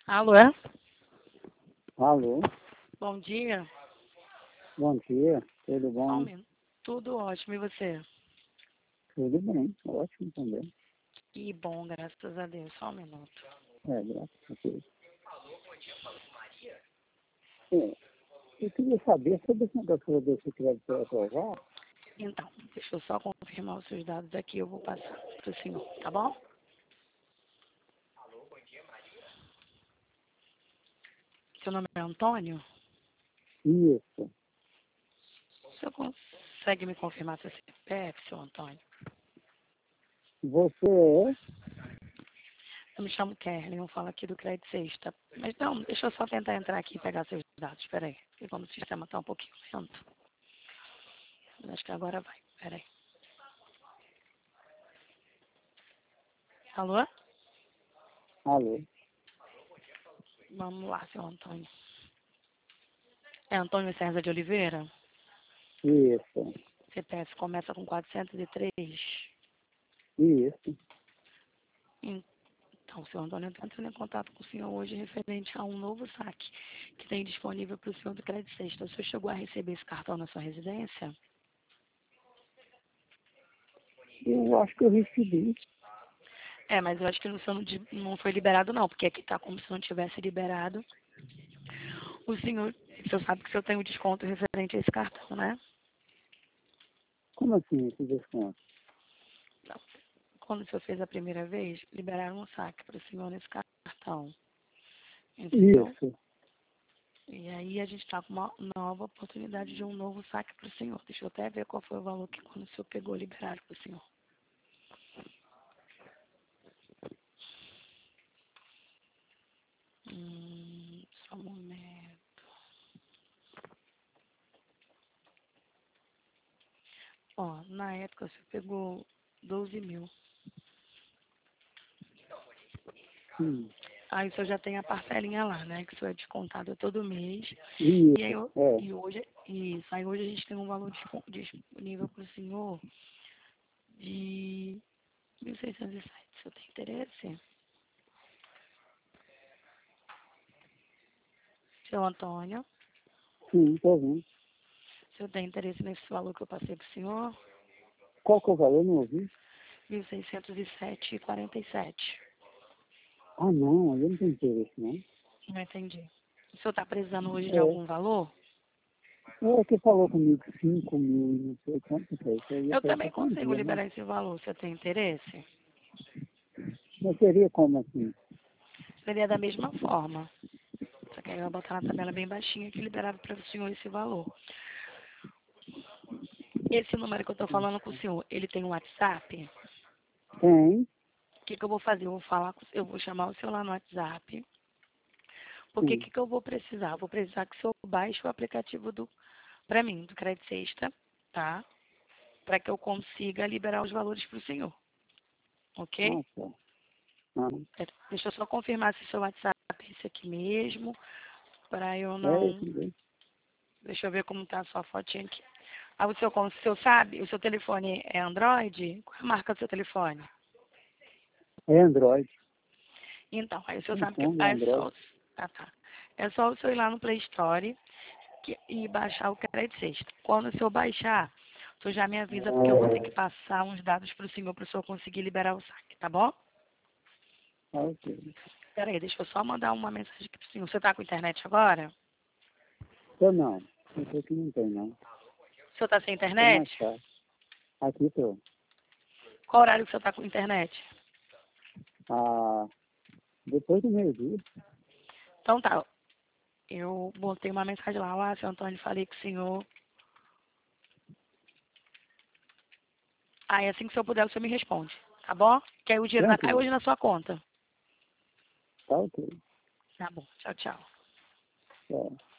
Alô, é? Alô, Bom dia. bom dia, tudo Só um bom? minuto. Tudo ótimo, e você? Tudo bem, ótimo também. Que bom, graças a Deus. Só um minuto. Graças a Deus. É, eu queria saber sobre esse negócio desse crédito aprovado. Então, deixa eu só confirmar os seus dados aqui, eu vou passar para o senhor, tá bom? Seu nome é Antônio? Isso. O senhor consegue me confirmar seu CPF, seu Antônio? Você é? Eu me chamo Kerlin, eu falo aqui do Crédito Sexta. Mas não, deixa eu só tentar entrar aqui e pegar seus dados, peraí. Porque como o sistema está um pouquinho lento. Mas acho que agora vai, peraí. Alô? Alô, Vamos lá, seu Antônio. É Antônio César de Oliveira? isso, CPF começa com 403. isso. Então, senhor Antônio, está entrando em contato com o senhor hoje referente a um novo saque que tem disponível para o senhor do Crédito Sexta. O senhor chegou a receber esse cartão na sua residência? Eu acho que eu recebi. É, mas eu acho que o senhor não foi liberado não, porque aqui está como se não tivesse liberado. O senhor sabe que o senhor tem um desconto referente a esse cartão, né? Como assim esse desconto? Não. Quando o senhor fez a primeira vez, liberaram um saque para o senhor nesse cartão. Entendeu? Isso. E aí a gente está com uma nova oportunidade de um novo saque para o senhor. Deixa eu até ver qual foi o valor que quando o senhor pegou, liberaram para o senhor. Só um momento. Ó, na época você pegou 12 mil. Hum. Aí o senhor já tem a parcelinha lá, né? Que o senhor é descontado todo mês. E aí, Isso, é. aí hoje a gente tem um valor disponível para o senhor de 1.607. O senhor tem interesse? Seu Antônio, Sim, tô vendo. o senhor tem interesse nesse valor que eu passei para o senhor? Qual que é o valor? Não ouvi. 1.607,47. Ah, não, eu não tenho interesse, não. Não entendi. O senhor está precisando hoje de É. algum valor? É que falou comigo 5 mil, não sei quanto que é. Isso aí eu Eu quero também passar um consigo dia, né? liberar esse valor. Você tem interesse? Mas seria como assim? Seria da mesma forma. Só que aí eu vou botar na tabela bem baixinha que liberava para o senhor esse valor. Esse número que eu estou falando com o senhor, ele tem um WhatsApp? Tem, O que eu vou fazer? Eu vou chamar o senhor lá no WhatsApp. Porque o sim. que eu vou precisar? Eu vou precisar que o senhor baixe o aplicativo para mim, do Crédito Sexta, tá? Para que eu consiga liberar os valores para o senhor. Ok? Ah, tá. Ah, Deixa eu só confirmar se o seu WhatsApp é esse aqui mesmo, para eu é não. isso mesmo. Deixa eu ver como tá a sua fotinha aqui. Ah, como o senhor sabe, o seu telefone é Android? Qual é a marca do seu telefone? É Android. Então, aí o senhor sabe que Samsung, é Android. tá. É só o senhor ir lá no Play Store e baixar o Crédito Sexta. Quando o senhor baixar, o senhor já me avisa, porque eu vou ter que passar uns dados para o senhor conseguir liberar o saque, tá bom? Ah, ok. Peraí, deixa eu só mandar uma mensagem aqui pro senhor. Você tá com internet agora? Tô não. Esse aqui não tem, não. O senhor tá sem Tô mais internet? fácil. Aqui tô. Qual horário que o senhor tá com internet? Ah, depois do meio-dia. Então tá, eu botei uma mensagem lá, olá, seu Antônio, falei com o senhor. Aí assim que o senhor puder, o senhor me responde, tá bom? Que aí o dinheiro vai cair Tranquilo. hoje na sua conta. Tá ok. Tá bom, tchau, tchau. Tá.